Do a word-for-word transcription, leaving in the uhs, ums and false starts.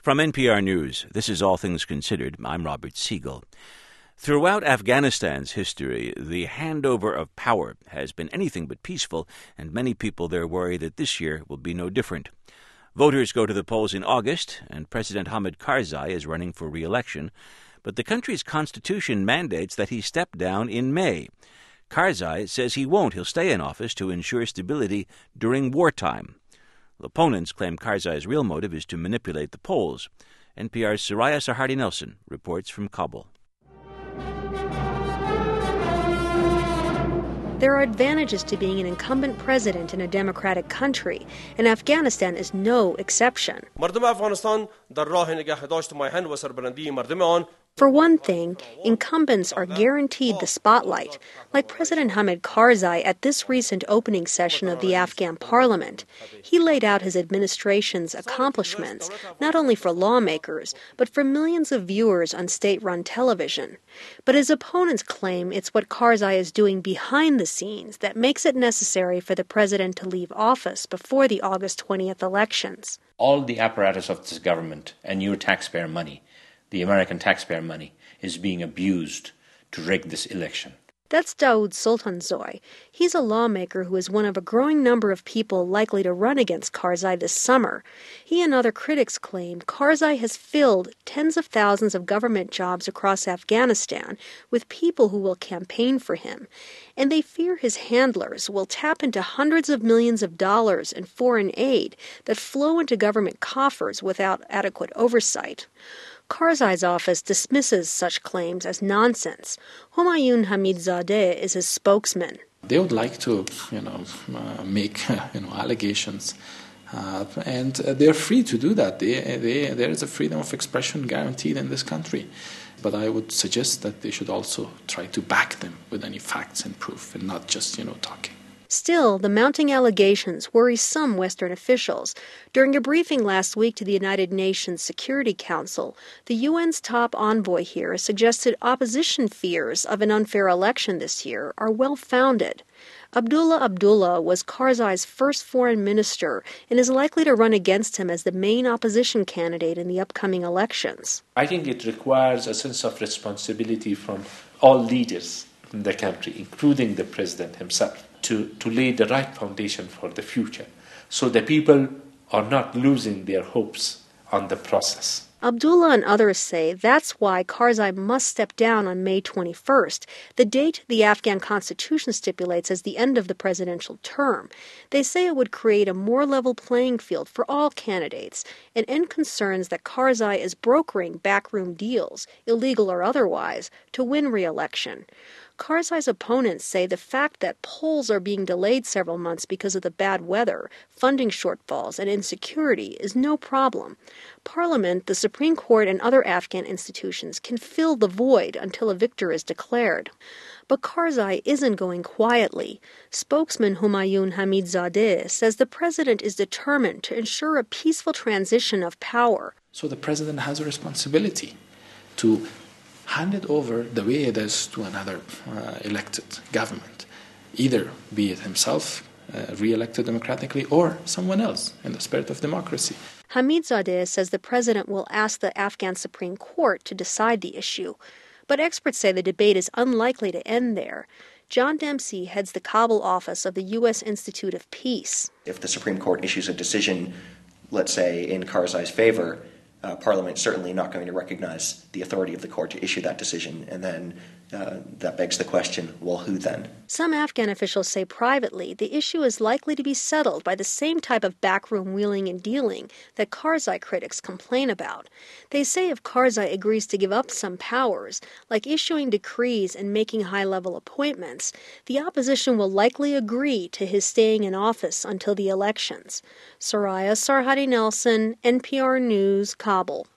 From N P R News, this is All Things Considered. I'm Robert Siegel. Throughout Afghanistan's history, the handover of power has been anything but peaceful, and many people there worry that this year will be no different. Voters go to the polls in August, and President Hamid Karzai is running for re-election, but the country's constitution mandates that he step down in May. Karzai says he won't. He'll stay in office to ensure stability during wartime. Opponents claim Karzai's real motive is to manipulate the polls. N P R's Soraya Sarhadi Nelson reports from Kabul. There are advantages to being an incumbent president in a democratic country, and Afghanistan is no exception. For one thing, incumbents are guaranteed the spotlight, like President Hamid Karzai at this recent opening session of the Afghan parliament. He laid out his administration's accomplishments, not only for lawmakers, but for millions of viewers on state-run television. But his opponents claim it's what Karzai is doing behind the scenes that makes it necessary for the president to leave office before the August twentieth elections. All the apparatus of this government and your taxpayer money, the American taxpayer money, is being abused to rig this election. That's Daoud Sultanzoy. He's a lawmaker who is one of a growing number of people likely to run against Karzai this summer. He and other critics claim Karzai has filled tens of thousands of government jobs across Afghanistan with people who will campaign for him, and they fear his handlers will tap into hundreds of millions of dollars in foreign aid that flow into government coffers without adequate oversight. Karzai's office dismisses such claims as nonsense. Humayun Hamid-Zadeh is his spokesman. They would like to, you know, uh, make uh, you know allegations, uh, and uh, they're free to do that. They, they, there is a freedom of expression guaranteed in this country. But I would suggest that they should also try to back them with any facts and proof, and not just, you know, talking. Still, the mounting allegations worry some Western officials. During a briefing last week to the United Nations Security Council, the U N's top envoy here suggested opposition fears of an unfair election this year are well-founded. Abdullah Abdullah was Karzai's first foreign minister and is likely to run against him as the main opposition candidate in the upcoming elections. I think it requires a sense of responsibility from all leaders in the country, including the president himself, to, to lay the right foundation for the future, so the people are not losing their hopes on the process. Abdullah and others say that's why Karzai must step down on May twenty-first, the date the Afghan constitution stipulates as the end of the presidential term. They say it would create a more level playing field for all candidates and end concerns that Karzai is brokering backroom deals, illegal or otherwise, to win re-election. Karzai's opponents say the fact that polls are being delayed several months because of the bad weather, funding shortfalls, and insecurity is no problem. Parliament, the Supreme Court, and other Afghan institutions can fill the void until a victor is declared. But Karzai isn't going quietly. Spokesman Humayun Hamid-Zadeh says the president is determined to ensure a peaceful transition of power. So the president has a responsibility to hand it over the way it is to another uh, elected government, either be it himself, uh, re-elected democratically, or someone else in the spirit of democracy. Hamid-Zadeh says the president will ask the Afghan Supreme Court to decide the issue. But experts say the debate is unlikely to end there. John Dempsey heads the Kabul office of the U S Institute of Peace. If the Supreme Court issues a decision, let's say, in Karzai's favor, Uh, Parliament certainly not going to recognize the authority of the court to issue that decision, and then uh, that begs the question, well, who then? Some Afghan officials say privately the issue is likely to be settled by the same type of backroom wheeling and dealing that Karzai critics complain about. They say if Karzai agrees to give up some powers, like issuing decrees and making high-level appointments, the opposition will likely agree to his staying in office until the elections. Soraya Sarhadi Nelson, N P R News, Kabul.